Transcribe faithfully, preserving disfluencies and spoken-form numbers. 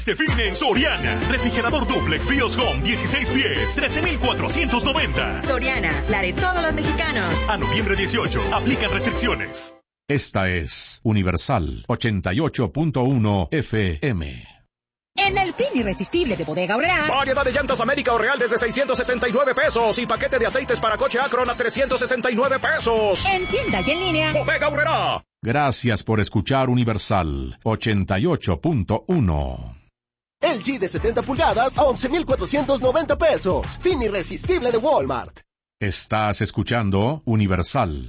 Este fin en Soriana. Refrigerador duplex Bios Home dieciséis pies, trece mil cuatrocientos noventa. Soriana, la de todos los mexicanos. A noviembre dieciocho, aplican restricciones. Esta es Universal ochenta y ocho punto uno F M. En el fin irresistible de Bodega Aurrerá. Variedad de llantas América o Real desde seiscientos sesenta y nueve pesos y paquete de aceites para coche Acron a trescientos sesenta y nueve pesos. En tienda y en línea. Bodega Aurrerá. Gracias por escuchar Universal ochenta y ocho punto uno. L G de setenta pulgadas a once mil cuatrocientos noventa pesos. Fin irresistible de Walmart. Estás escuchando Universal